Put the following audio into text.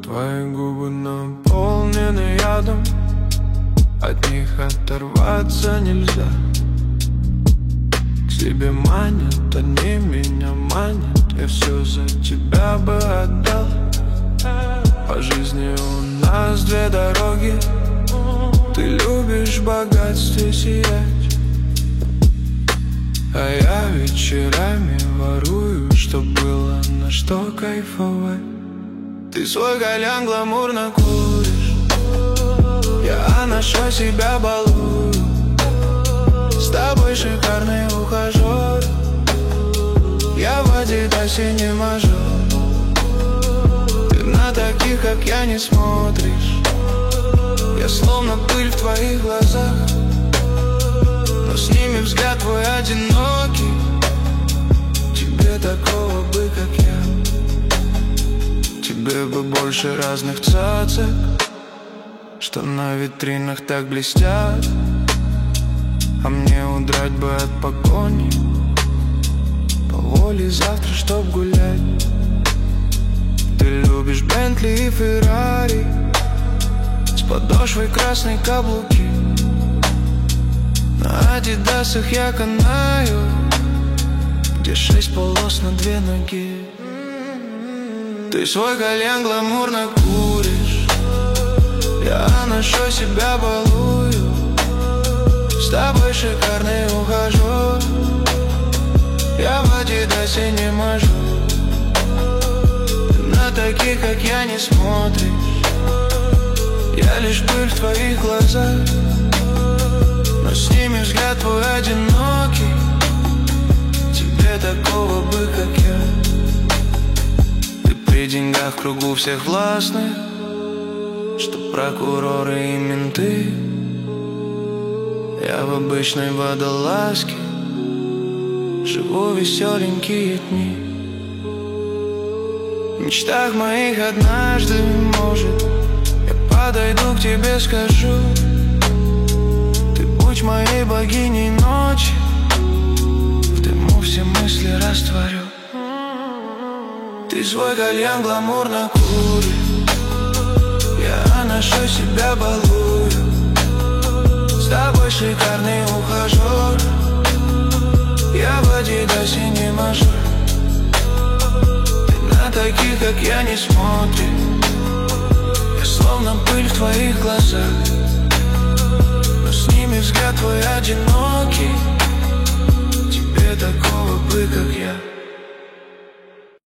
Твои губы наполнены ядом, от них оторваться нельзя. К себе манят, они меня манят, я все за тебя бы отдал. По жизни у нас две дороги, ты любишь в богатстве сиять, а я вечерами ворую, чтоб было на что кайфовать. Ты свой кальян гламурно куришь, я ношу себя балую. С тобой шикарный ухажер, я в Адидасе не мажор. Ты на таких, как я, не смотришь, я словно пыль в твоих глазах, но с ними взгляд твой одинокий. Тебе такого бы, как я, тебе бы больше разных цацек, что на витринах так блестят, а мне удрать бы от погони по воле завтра, чтоб гулять. Ты любишь Бентли и Феррари, с подошвой красной каблуки. На Адидасах я канаю, где 6 полос на 2 ноги. Ты свой кальян гламурно куришь, я ношу себя балую. С тобой шикарный ухажер, я в Адидасе не мажу. Ты на таких, как я, не смотришь, я лишь пыль в твоих глазах, но с ними взгляд твой одинокий. Тебе такого бы, как я, ты при деньгах в кругу всех властных, что прокуроры и менты. Я в обычной водолазке живу веселенькие дни. В мечтах моих однажды, может, я подойду к тебе, скажу: ты будь моей богиней ночи, в дыму все мысли растворю. Ты свой кальян гламурно куришь, я ношу себя балую. С тобой шикарный ухажер, я в Адидасе не мажор. Ты на таких, как я, не смотришь, я словно пыль в твоих глазах, но с ними взгляд твой одинокий. Тебе такого бы, как я.